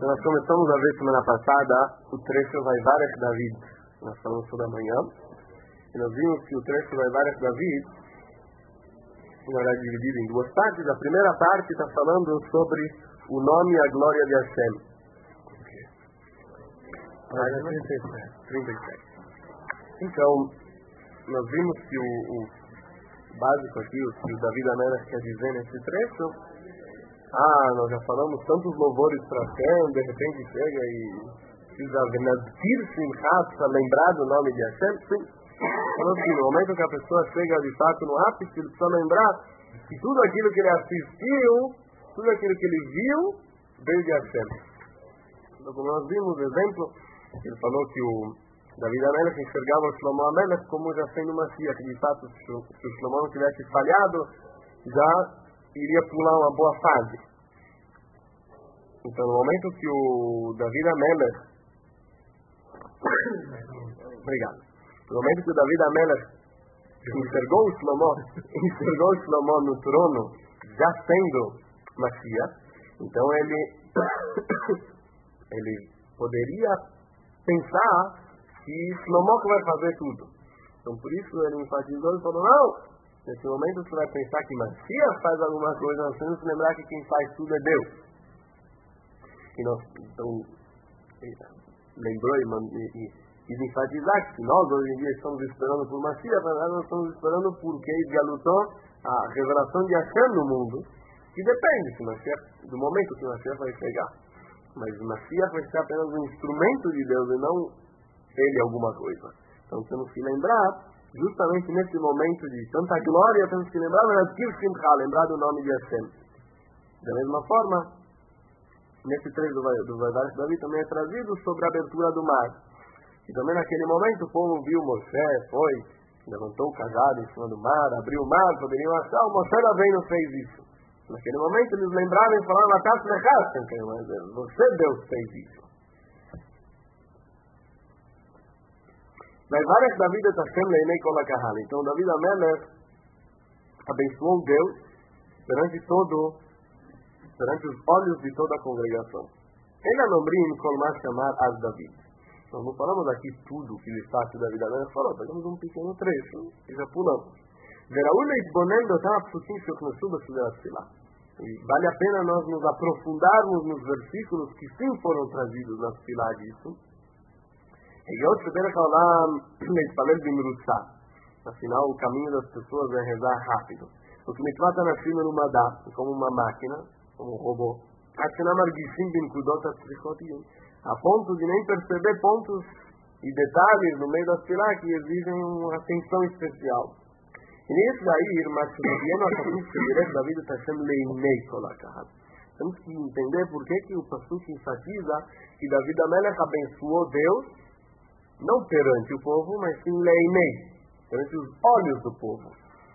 Então nós começamos a ver semana passada o trecho Vaivarech David. Nós falamos sobre amanhã. E nós vimos que o trecho Vaivarech David, na verdade, dividido em duas partes. A primeira parte está falando sobre o nome e a glória de Hashem. 37. Então, nós vimos que o básico aqui, o que o David Amelech quer dizer nesse trecho, nós já falamos tantos louvores para Hashem, de repente chega e precisa Nazir Simchat para lembrar do nome de Hashem. Sim. Falou que no momento que a pessoa chega de fato no ápice, ele precisa lembrar que tudo aquilo que ele assistiu, tudo aquilo que ele viu, veio de Hashem. Então, como nós vimos, exemplo, ele falou que o David Amelech enxergava o Shlomo Amelech como já sendo uma Mashiach, que de fato, se o Shlomo não tivesse falhado, já iria pular uma boa fase. Então, no momento que o David Amelech obrigado. No momento que o David Amelech enxergou o Shlomo no trono, já sendo Mashiach, então ele poderia pensar que Shlomo que vai fazer tudo. Então, por isso ele enfatizou e falou, não, nesse momento você vai pensar que Mashiach faz alguma coisa, nós temos que lembrar que quem faz tudo é Deus. Então, lembrou e quis enfatizar que nós hoje em dia estamos esperando por Mashiach, na verdade nós estamos esperando por Keid Galuton, a revelação de Hashem no mundo, que depende do momento que Mashiach vai chegar. Mas Mashiach vai ser apenas um instrumento de Deus e não ele alguma coisa. Então temos que lembrar, justamente nesse momento de tanta glória, temos que lembrar do nome de Hashem. Da mesma forma, nesse trecho do Vaivarech David também é trazido sobre a abertura do mar. E também naquele momento o povo viu Moshe, levantou o cajado em cima do mar, abriu o mar, poderiam achar, o Moshe Rabbeinu fez isso. Naquele momento eles lembraram e falaram, mas você Deus fez isso. Vaivarech David et Hashem leinei kol hakahal. Então David Amelech abençoou Deus perante os olhos de toda a congregação. Ele anomrim kol ma shamar az David. Nós não falamos aqui tudo que de fato David Amelech falou, pegamos um pequeno trecho e já pulamos. Veraú leitbonen dotam psukim shoknosu b'sudat filah. E vale a pena nós nos aprofundarmos nos versículos que sim foram trazidos na filah disso. Afinal, o caminho das pessoas é rezar rápido. O que me trata na cima no Madá, como uma máquina, como um robô. A ponto de nem perceber pontos e detalhes no meio da filah que exigem uma atenção especial. E nisso daí, temos que entender por que o Pasuk enfatiza que David Amelech abençoou Deus, não perante o povo, mas sim leinei, perante os olhos do povo.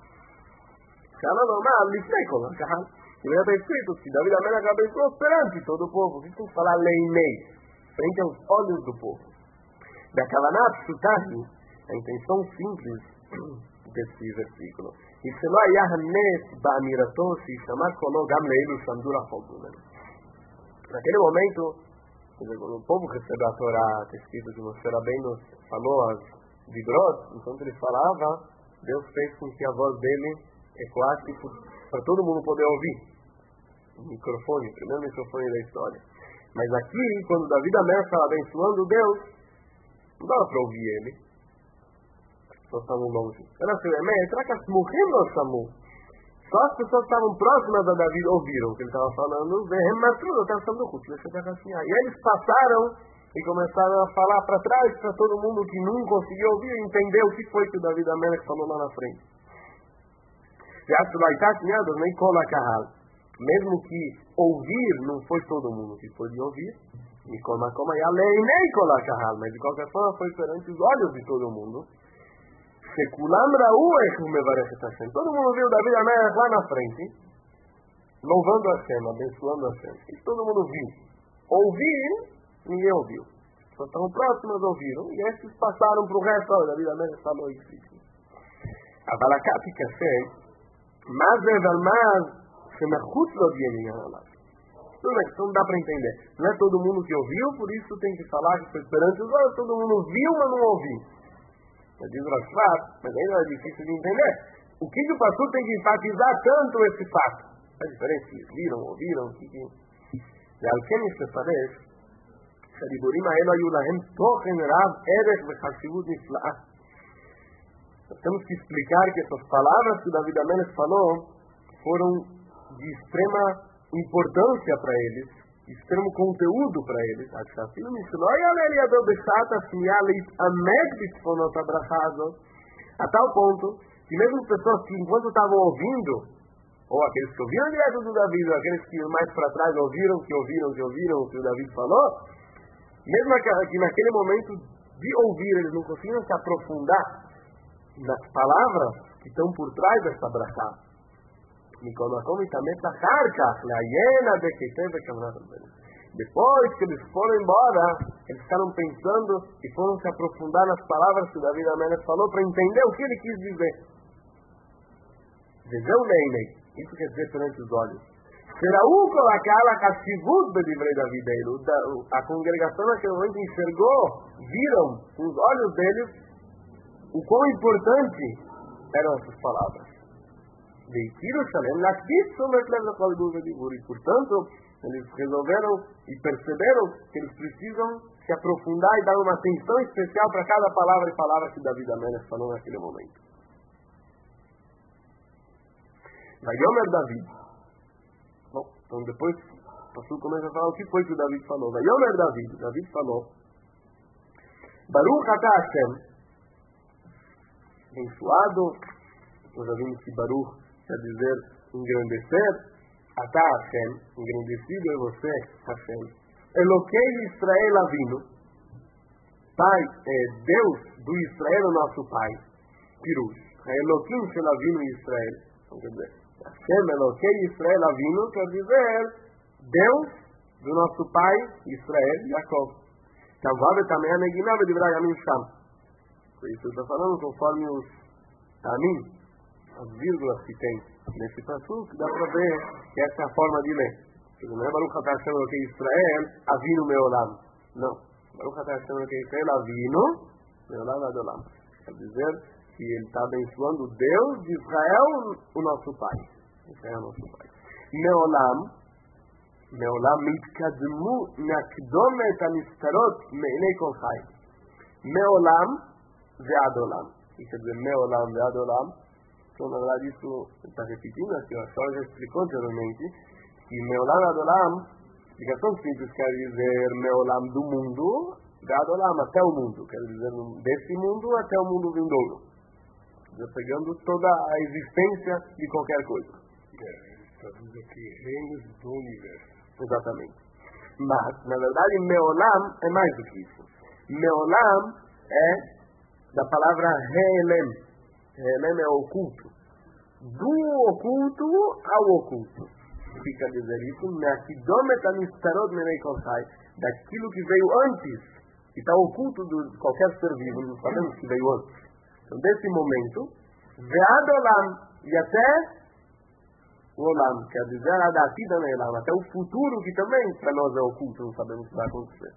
Deveria estar escrito que David Amelech abençoou perante todo o povo. O que tem que falar leinei? Frente aos olhos do povo. Da Kavanah Pshutah, a intenção simples desse versículo. E se não há nes ba'amirato se chamar kolo gam leilu shamdura fogo. Naquele momento, quando o povo recebeu a Torá, escrito que Moshe Rabbeinu falou as vibrot, enquanto ele falava, Deus fez com que a voz dele ecoasse para todo mundo poder ouvir. O primeiro microfone da história. Mas aqui, quando David Amelech estava abençoando Deus, não dava para ouvir ele. Nós estávamos longe. Será que as morrem não chamou? Só as pessoas que estavam próximas a David ouviram o que ele estava falando. E eles passaram e começaram a falar para trás, para todo mundo que não conseguiu ouvir e entender o que foi que o David Amelech falou lá na frente. Mesmo que ouvir não foi todo mundo que foi de ouvir, mas de qualquer forma foi perante os olhos de todo mundo. Todo mundo viu David Amelech lá na frente, louvando Hashem, abençoando Hashem. Isso todo mundo viu. Ouvir, ninguém ouviu. Só estavam próximos, ouviram. E esses passaram para o resto. Olha, David Amelech falou isso. A Balakati Kashem, mas שמחוץ לו דיינים עליו. tudo bem, então não dá para entender. Não é todo mundo que ouviu, por isso tem que falar que foi perante os olhos, todo mundo viu, mas não ouviu. Diz o fato, mas ainda é difícil de entender. O que o pastor tem que enfatizar tanto esse fato? A diferença, eles viram, ouviram, o que... ועל כן יש לפרש שהדיבורים האלו היו להם תוכן רב ערך וחשיבות נפלאה. Temos que explicar que essas palavras que David Amelech falou foram de extrema importância para eles, de extremo conteúdo para eles. A tal ponto que mesmo pessoas que enquanto estavam ouvindo, ou aqueles que ouviram direto do David, ou aqueles que mais para trás ouviram o que o David falou, mesmo que naquele momento de ouvir eles não conseguiram se aprofundar nas palavras que estão por trás dessa brachá. Depois que eles foram embora, eles ficaram pensando e foram se aprofundar nas palavras que o David Amelech falou para entender o que ele quis dizer. Isso quer dizer perante os olhos. A congregação naquele momento enxergou, viram com os olhos deles o quão importante eram essas palavras. E portanto, eles resolveram e perceberam que eles precisam se aprofundar e dar uma atenção especial para cada palavra e palavra que David Amelech falou naquele momento. Vayomer David. Bom, então depois o pastor começa a falar o que foi que o David falou. Vayomer David. David falou: Baruch atah Hashem. Abençoado. Nós já vimos que Baruch quer dizer engrandecer. Atah Hashem. Engrandecido é você, Hashem. Eloquei Israel Avinu. Pai, Deus do Israel, o nosso Pai. Pirush. Eloquim shel Avinu Israel. Então quer dizer, Hashem Eloquei Israel Avinu quer dizer Deus do nosso pai Israel, Jacob. Por isso eu estou falando conforme os tamim, as vírgulas que tem nesse assunto, dá para ver que essa é a forma de ler. Não é Baruch atah Hashem Eloquei Israel Avinu Meolam. Não. Baruch atah Hashem Eloquei Israel Avinu Meolam Adolam. Quer dizer que ele está abençoando Deus de Israel, o nosso Pai. Israel, o nosso Pai. Meolam mitkadmu nakdomet anistarot meinei kol chai. Meolam ve'adolam. Quer dizer, Meolam ve'adolam. Então, na verdade, isso está repetindo aqui. A senhora já explicou anteriormente que Meolam ve'adolam, explicação simples, quer dizer Meolam do mundo, ve'adolam até o mundo. Quer dizer, desse mundo até o mundo vindouro. Pegando toda a existência de qualquer coisa. Estamos aqui, reinos do universo. Exatamente. Mas, na verdade, Meolam é mais do que isso. Meolam é da palavra Re'elem. Re'elem é oculto. Do oculto ao oculto. O que quer dizer isso? Daquilo que veio antes, que está oculto de qualquer ser vivo, não sabemos que veio antes. Então, desse momento, Ve'adolam, e até o Olam, quer dizer, até o futuro, que também para nós é oculto, não sabemos o que vai acontecer.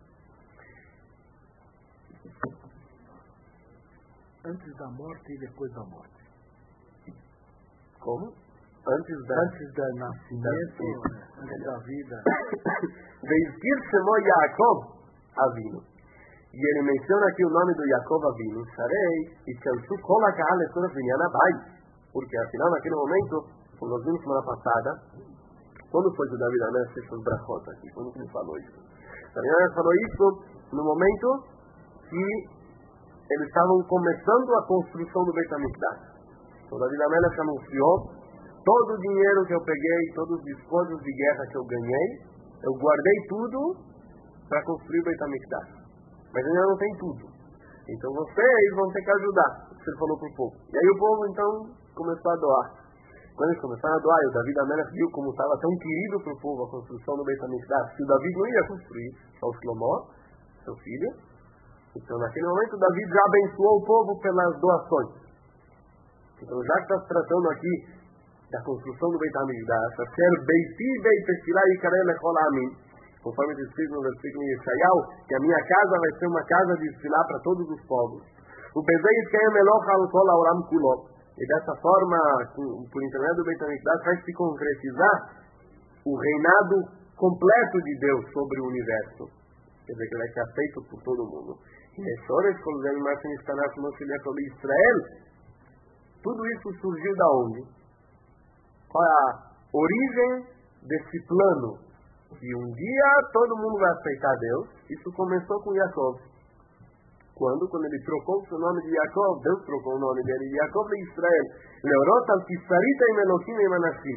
Antes da morte e depois da morte. Como? Antes da nascimento, antes da vida. Veizkir Shemo Yaakov Avinu. E ele menciona aqui o nome do Yaakov Avinu, Sharei, e Tchansu Kol HaKahal Letzorach Binyan Habayit. Porque, afinal, naquele momento, como nós vimos semana passada, quando foi que o David Amelech fez os brachot aqui? Quando que ele falou isso? David Amelech falou isso no momento que eles estavam começando a construção do Beit HaMikdash. Então, David Amelech anunciou: todo o dinheiro que eu peguei, todos os despojos de guerra que eu ganhei, eu guardei tudo para construir o Beit HaMikdash. Mas ainda não tem tudo. Então vocês vão ter que ajudar. Você falou para o povo. E aí o povo então começou a doar. Quando eles começaram a doar, e o David Amelech viu como estava tão querido para o povo a construção do Beit HaMikdash, que o David não ia construir, só o Shlomo, seu filho. Então naquele momento o David já abençoou o povo pelas doações. Então já que está se tratando aqui da construção do Beit HaMikdash, Asher Beiti Beit Tefilá Yikareh Lechol Ha'amim, conforme está escrito no versículo em Yeshayahu, que a minha casa vai ser uma casa de desfilar para todos os povos. O Bezei Yitkayem Elocha Al Kol HaOlam Kulo. E dessa forma, por intermédio do Beit HaMikdash, vai se concretizar o reinado completo de Deus sobre o universo. Quer dizer, que vai ser aceito por todo mundo. E Nesores, Kolzem Martin Istanat Moshe Yaakov Israel, tudo isso surgiu da onde? Qual é a origem desse plano? Que um dia todo mundo vai aceitar Deus. Isso começou com Yaakov. Quando ele trocou o seu nome de Yaakov, Deus trocou o nome dele de Yaakov de Israel. Leorot al-Kisarita e Meloquim e Manassim.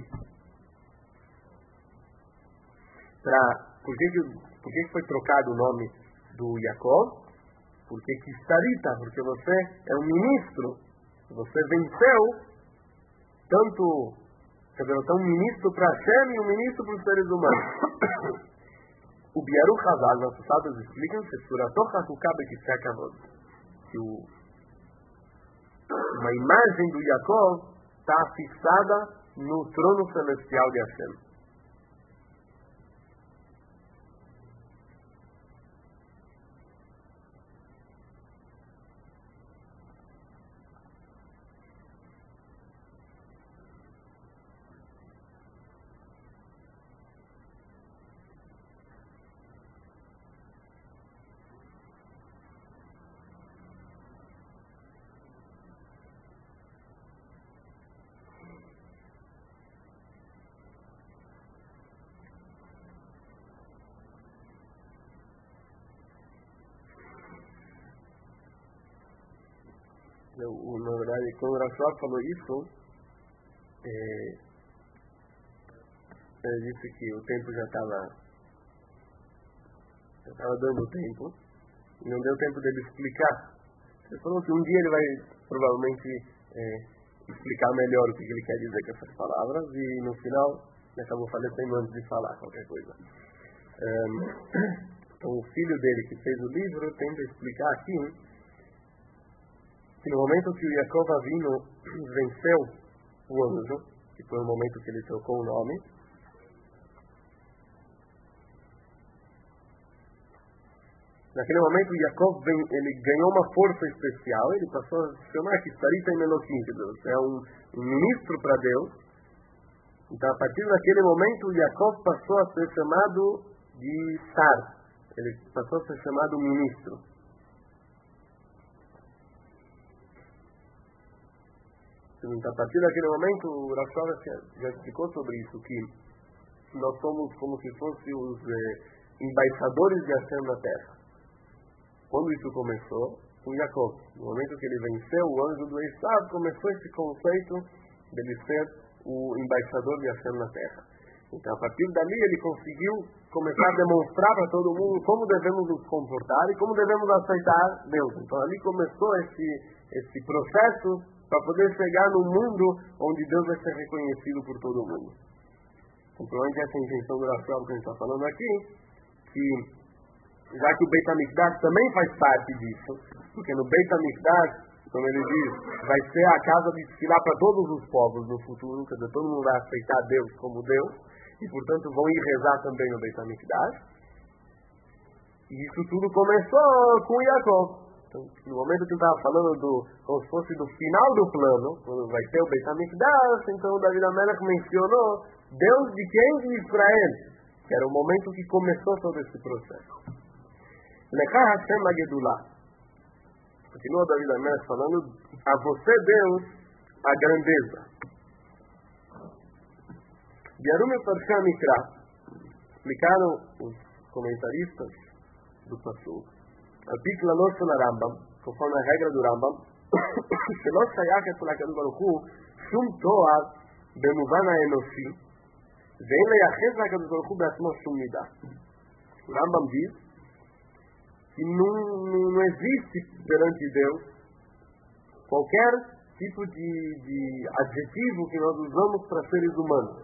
Por que foi trocado o nome do Yaakov? Porque Kisarita, porque você é um ministro. Você venceu um ministro para Hashem e um ministro para os seres humanos. O Biaru Chazal, nossos sábios explicam que uma imagem do Yaakov está fixada no trono celestial de Hashem. Na verdade, quando o Rafael falou isso, ele disse que o tempo já estava dando tempo, e não deu tempo dele explicar. Ele falou que um dia ele vai provavelmente explicar melhor o que ele quer dizer com essas palavras, e no final ele acabou falecendo antes de falar qualquer coisa. Então o filho dele que fez o livro tenta explicar aqui que no momento que o Yaakov Avinu venceu o anjo, que foi o momento que ele trocou o nome, naquele momento o Yaakov ele ganhou uma força especial, ele passou a se chamar Kisarita e Meloquim, que é um ministro para Deus. Então a partir daquele momento o Yaakov passou a ser chamado de Sar, ele passou a ser chamado ministro. Então, a partir daquele momento, o Rafael já explicou sobre isso, que nós somos como se fossem os embaixadores de Hashem na Terra. Quando isso começou, com Yaakov, no momento que ele venceu o anjo do Esav, começou esse conceito de ele ser o embaixador de Hashem na Terra. Então, a partir dali, ele conseguiu começar a demonstrar para todo mundo como devemos nos comportar e como devemos aceitar Deus. Então, ali começou esse processo para poder chegar no mundo onde Deus vai ser reconhecido por todo mundo. Então, provavelmente essa é a intenção do Rafael que a gente está falando aqui, que já que o Beit HaMikdash também faz parte disso, porque no Beit HaMikdash, como ele diz, vai ser a casa de desfilar para todos os povos no futuro, quer dizer, todo mundo vai aceitar Deus como Deus, e portanto vão ir rezar também no Beit HaMikdash. E isso tudo começou com Yaakov. Então, no momento que eu estava falando como se fosse do final do plano, quando vai ter o Beit HaMikdash, então o David HaMelech mencionou Deus de quem? De Israel, que era o momento que começou todo esse processo. Lecha Hashem Agedullah. Continua David HaMelech falando, a você Deus a grandeza. Biarum e Parshah Mikra explicaram os comentaristas do Pasuk. Al-Pik Lanos na Rambam, conforme a regra do Rambam, שלא שייך אצל הקדוש ברוך הוא שום תואר במובן האנושי, ואין לייחס לקדוש ברוך הוא בעצמו שום מידה. O Rambam diz que não existe perante Deus qualquer tipo de adjetivo que nós usamos para seres humanos.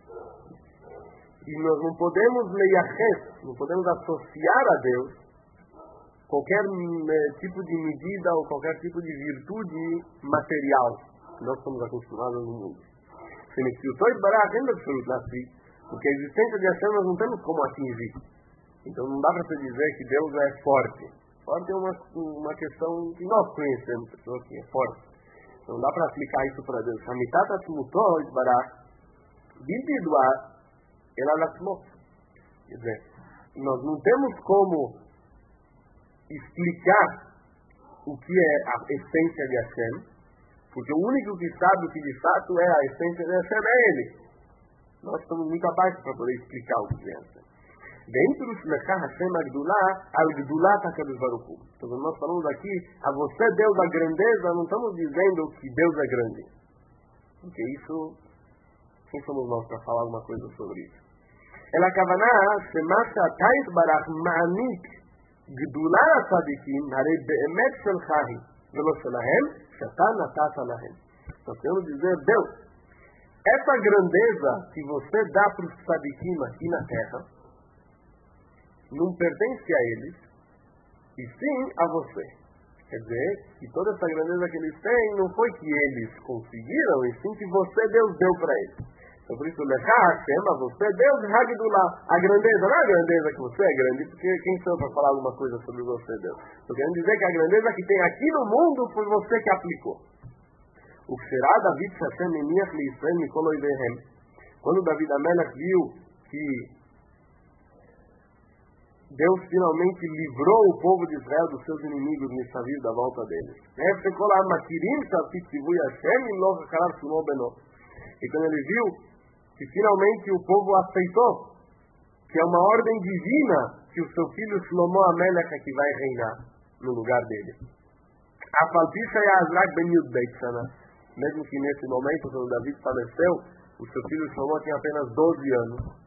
E nós não podemos não podemos associar a Deus qualquer tipo de medida ou qualquer tipo de virtude material que nós estamos acostumados no mundo. porque a existência de Hashem nós não temos como atingir. Então não dá para você dizer que Deus é forte. Forte é uma questão que nós conhecemos, pessoa que é forte. Então não dá para aplicar isso para Deus. Hamitat Atzmuto Yitbarach Bilbiduar Elad Atzmot. Quer dizer, nós não temos como explicar o que é a essência de Hashem, porque o único que sabe o que de fato é a essência de Hashem é Ele. Nós estamos muito abaixo para poder explicar o que é Hashem. Dentro do Shmechah Hashem Agdullah, Al-Gdullah HaKadosh Baruch Hu. Então, quando nós falamos aqui, a você Deus a grandeza, não estamos dizendo que Deus é grande. Porque isso, quem somos nós para falar alguma coisa sobre isso? Ela Kavanah, Shemach Atayit Barach Ma'anik, Gdullah HaTzadikim, Harei Be'emet Shelchahi, Velo Shelahem, Shatan Natata Lahem. Nós queremos dizer, Deus, essa grandeza que você dá para os tzadikim aqui na terra, não pertence a eles, e sim a você. Quer dizer, que toda essa grandeza que eles têm, não foi que eles conseguiram, e sim que você, Deus, deu para eles. Então, por isso, Lechá Hashem, a você, Deus, Hagdullah. A grandeza, não é a grandeza que você é grande, porque quem sou para falar alguma coisa sobre você, Deus? Estou querendo dizer que a grandeza que tem aqui no mundo foi você que aplicou. O que será David Hashem Meniach Liisrael Mikol Oivehem? Quando David Amelech viu que Deus finalmente livrou o povo de Israel dos seus inimigos nessa vida da volta deles. E quando ele viu que finalmente o povo aceitou que é uma ordem divina que o seu filho Shlomo Amelech que vai reinar no lugar dele. Mesmo que nesse momento, quando David faleceu, o seu filho Shlomo tinha apenas 12 anos.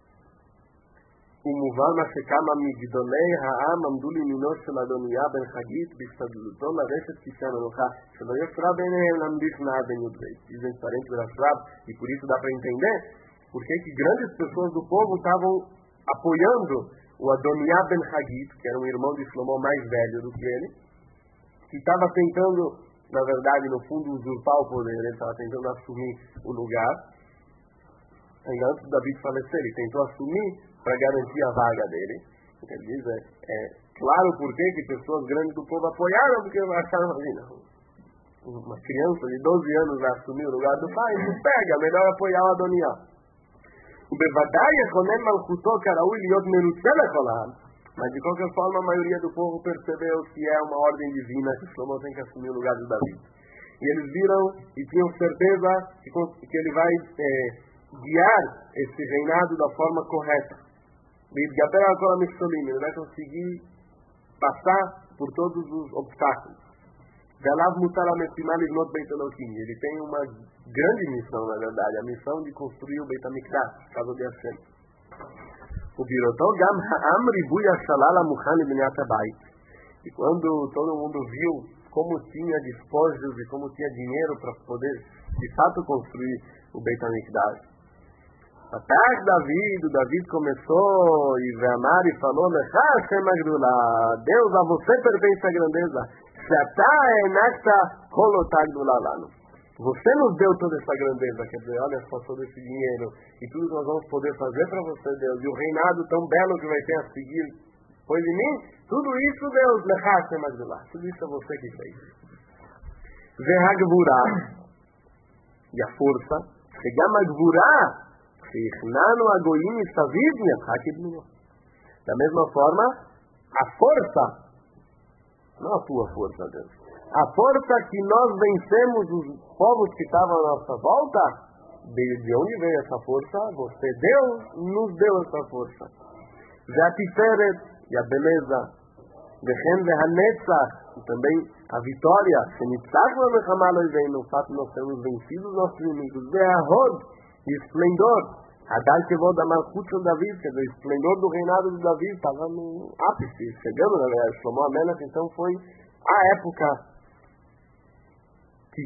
ומובן מה שכמה מגדולי העם עמדו לימינו של אדוניה בן חגית בהשתדלותו לרשת כיסא המלוכה שלא ישרה ביניהם להמליך נאה בן י"ב. Dizem parentes do Rashab, e por isso dá para entender por que grandes pessoas do povo estavam apoiando o Adoniá ben Hagit, que era um irmão de Shlomo mais velho do que ele, que estava tentando, na verdade, no fundo, usurpar o poder. Ele estava tentando assumir o lugar. Ainda antes de David falecer, ele tentou assumir para garantir a vaga dele. O que ele diz é claro por que pessoas grandes do povo apoiaram, porque acharam assim, não, uma criança de 12 anos vai assumir o lugar do pai, não pega, melhor apoiar o Adoniá. O Bevadai Echonem Malchuto Karaui Liot Merutze Lecholam. Mas de qualquer forma a maioria do povo percebeu que é uma ordem divina que Shlomo tem que assumir o lugar de Davi. E eles viram e tinham certeza que ele vai guiar esse reinado da forma correta. Ele vai conseguir passar por todos os obstáculos. Ele tem uma grande missão, na verdade, a missão de construir o Beit HaMikdash, casa de Hashem. E quando todo mundo viu como tinha despojos e como tinha dinheiro para poder, de fato, construir o Beit HaMikdash, David começou e Ve'amar e falou: Deus, a você pertence a grandeza. Você nos deu toda essa grandeza, quer dizer, olha só todo esse dinheiro e tudo que nós vamos poder fazer para você, Deus, e o reinado tão belo que vai ter a seguir depois de mim, tudo isso, Deus, tudo isso é você que fez. E a força, da mesma forma, a força, não a tua força, Deus, a força que nós vencemos os povos que estavam à nossa volta, de onde veio essa força? Você, Deus, nos deu essa força. E a beleza, e também a vitória, no fato de nós termos vencido os nossos inimigos, e esplendor, Hadar Kevod da Malchut de Davi, quer dizer, o esplendor do reinado de Davi estava no ápice, chegando na verdade. Shlomo Amelech, então, foi a época que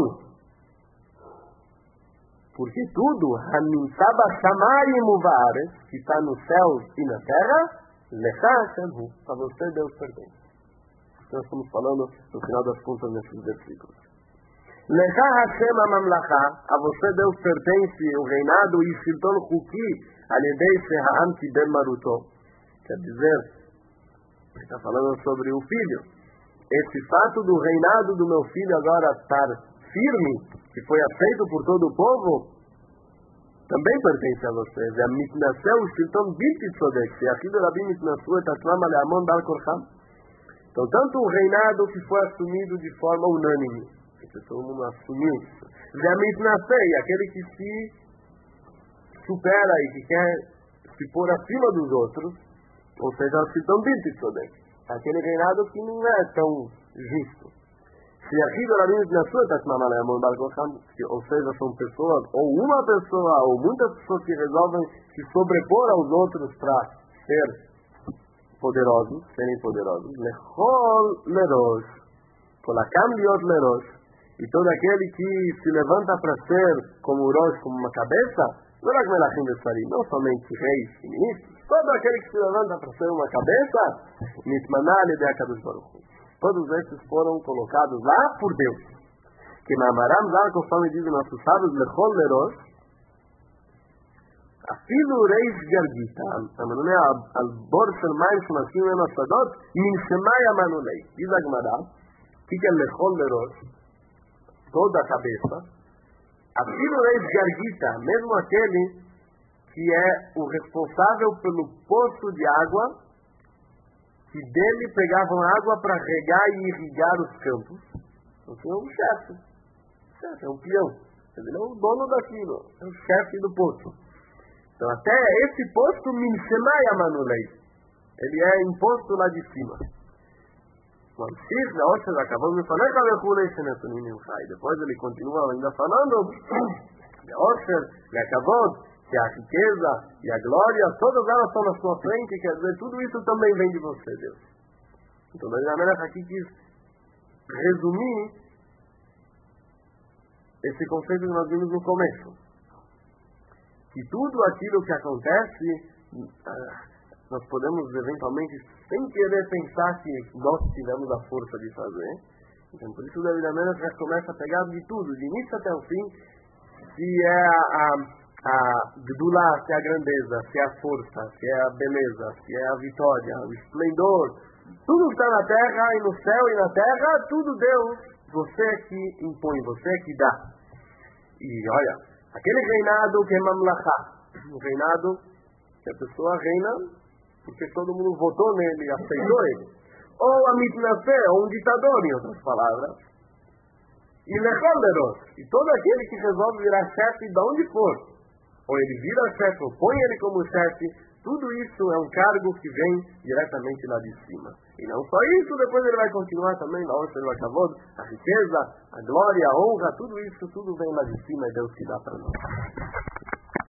porque tudo, Hamintaba Shamayim Uvares, que está no céu e na terra, Lecha Hashem, para você Deus pertence. Nós estamos falando, no final das contas, nesses versículos. Lecha Hashem HaMamlacha, a você Deus pertence o reinado e Shilton Chuki, Al-Yedei Sheha'am Kibel Maruto. Quer dizer, está falando sobre o filho. Esse fato do reinado do meu filho agora estar firme, que foi aceito por todo o povo, também pertence a vocês. É a mitnaseu shilton bilti tzodek, e aqui do Rabi mitnasu et atzlam aleamon bal korcham. Então, tanto o reinado que foi assumido de forma unânime, que todo mundo assumiu isso, e a mitnasei, aquele que se supera e que quer se pôr acima dos outros, ou seja, o shilton bilti tzodek, aquele reinado que não é tão justo. Ou seja, são pessoas, ou uma pessoa, ou muitas pessoas que resolvem se sobrepor aos outros para serem poderosos. Lechol lerosh, kolakam liot lerosh, e todo aquele que se levanta para ser como o rosh, como uma cabeça, não somente reis e ministros, todo aquele que se levanta para ser uma cabeça, nitmanah de Akadosh Baruch Hu. Todos esses foram colocados lá por Deus. Que na Amaram lá, conforme dizem nossos sábios, lechol lerosh, afilo reis gargita, amanulei al bor shel mayim shemashim en asadot, min shemai amanulei. Diz a Gemara, que é lechol lerosh, toda a cabeça, afilo reis gargita, mesmo aquele que é o responsável pelo poço de água, que dele pegavam água para regar e irrigar os campos. Então é um chefe, é um peão. Ele é o dono daquilo, é o chefe do poço. Então até esse poço, Minshemai Amanulei, ele é imposto lá de cima. Depois ele continua ainda falando, que a riqueza e a glória, todas elas estão na sua frente, quer dizer, tudo isso também vem de você, Deus. Então, David HaMelech aqui quis resumir esse conceito que nós vimos no começo. Que tudo aquilo que acontece, nós podemos eventualmente, sem querer pensar que nós tivemos a força de fazer. Então, por isso o David HaMelech já começa a pegar de tudo, de início até o fim, se é a Gdulá, se é a grandeza, se é a força, se é a beleza, se é a vitória, o esplendor, tudo que está na terra e no céu e na terra, tudo Deus, você que impõe, você que dá. E olha, aquele reinado que é Mamlachá, o reinado que a pessoa reina porque todo mundo votou nele e aceitou ele, ou a mitnafé, ou um ditador, em outras palavras, e lechol lerosh, e todo aquele que resolve virar chefe de onde for, ou ele vira chefe, ou põe ele como chefe, tudo isso é um cargo que vem diretamente lá de cima. E não só isso, depois ele vai continuar também, na hora do Kavod, a riqueza, a glória, a honra, tudo isso, tudo vem lá de cima, é Deus que dá para nós.